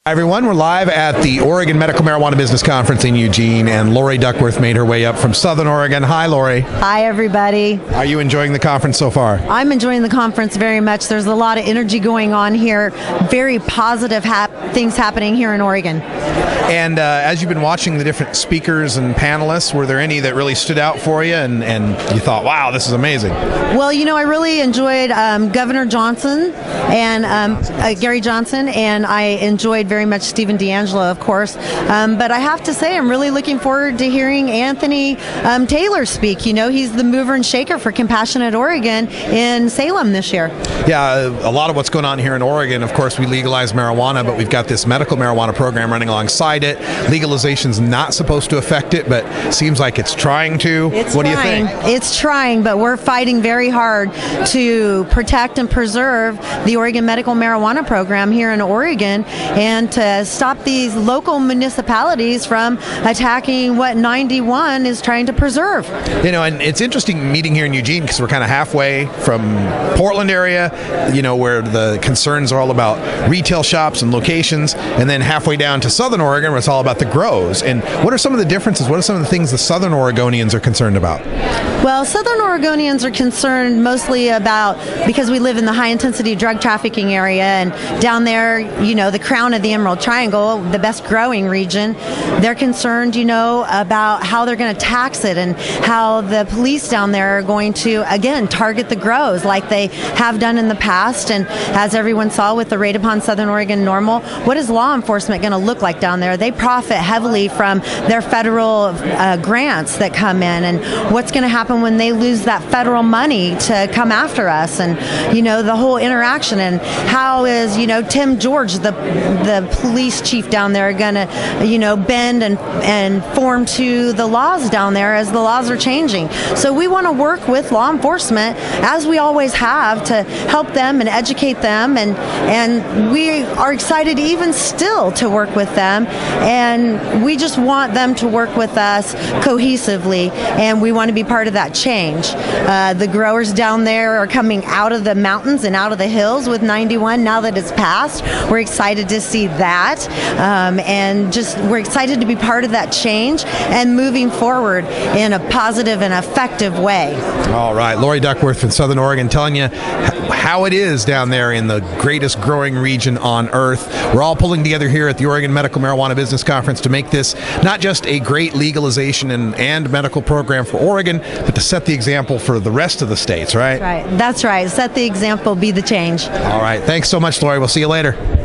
Hi everyone, we're live at the Oregon Medical Marijuana Business Conference in Eugene, and Lori Duckworth made her way up from Southern Oregon. Hi, Lori. Hi, everybody. Are you enjoying the conference so far? I'm enjoying the conference very much. There's a lot of energy going on here, very positive things happening here in Oregon. And as you've been watching the different speakers and panelists, were there any that really stood out for you and you thought, wow, this is amazing? Well, I really enjoyed Governor Johnson and Gary Johnson, and I enjoyed very much Stephen DeAngelo, of course. But I have to say, I'm really looking forward to hearing Anthony Taylor speak. He's the mover and shaker for Compassionate Oregon in Salem this year. Yeah, a lot of what's going on here in Oregon, of course, we legalize marijuana, but we've got this medical marijuana program running alongside it. Legalization's not supposed to affect it, but seems like it's trying to. What do you think? It's trying, but we're fighting very hard to protect and preserve the Oregon Medical Marijuana Program here in Oregon and to stop these local municipalities from attacking what 91 is trying to preserve. And it's interesting meeting here in Eugene because we're kind of halfway from Portland area, where the concerns are all about retail shops and locations, and then halfway down to Southern Oregon where it's all about the grows. And what are some of the differences? What are some of the things the Southern Oregonians are concerned about? Well, Southern Oregonians are concerned mostly about, because we live in the high-intensity drug trafficking area, and down there, the crown of the Emerald Triangle, the best growing region, they're concerned, about how they're going to tax it and how the police down there are going to, again, target the grows like they have done in the past. And as everyone saw with the raid upon Southern Oregon NORML, what is law enforcement going to look like down there? They profit heavily from their federal grants that come in, and what's going to happen when they lose that federal money to come after us, and the whole interaction, and how is Tim George, the police chief down there, going to bend and form to the laws down there as the laws are changing. So we want to work with law enforcement, as we always have, to help them and educate them, and we are excited even still to work with them, and we just want them to work with us cohesively, and we want to be part of that change. The growers down there are coming out of the mountains and out of the hills with 91 now that it's passed. We're excited to see that, and we're excited to be part of that change and moving forward in a positive and effective way. All right, Lori Duckworth from Southern Oregon telling you how it is down there in the greatest growing region on earth. We're all pulling together here at the Oregon Medical Marijuana Business Conference to make this not just a great legalization and medical program for Oregon, but to set the example for the rest of the states, right? That's right. Set the example, be the change. All right. Thanks so much, Lori. We'll see you later.